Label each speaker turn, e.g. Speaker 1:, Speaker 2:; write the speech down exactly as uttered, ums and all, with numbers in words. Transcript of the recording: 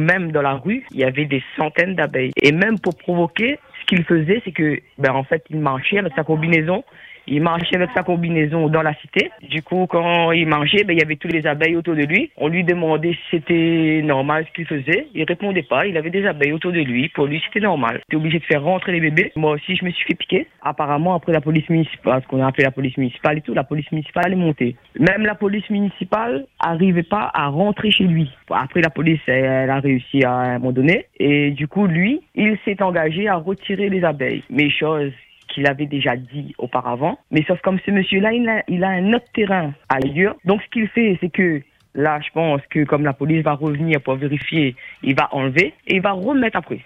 Speaker 1: même dans la rue, il y avait des centaines d'abeilles. Et même pour provoquer, ce qu'il faisait, c'est que, ben, en fait, il marchait avec sa combinaison. Il marchait avec sa combinaison dans la cité. Du coup, quand il marchait, ben, il y avait toutes les abeilles autour de lui. On lui demandait si c'était normal ce qu'il faisait. Il répondait pas. Il avait des abeilles autour de lui. Pour lui, c'était normal. Il était obligé de faire rentrer les bébés. Moi aussi, je me suis fait piquer. Apparemment, après la police municipale, ce qu'on a appelé la police municipale et tout, la police municipale est montée. Même la police municipale arrivait pas à rentrer chez lui. Après, la police, elle a réussi à un moment donné. Et du coup, lui, il s'est engagé à retirer les abeilles. Mais chose qu'il avait déjà dit auparavant. Mais sauf comme ce monsieur-là, il a, il a un autre terrain ailleurs. Donc, ce qu'il fait, c'est que là, je pense que comme la police va revenir pour vérifier, il va enlever et il va remettre après.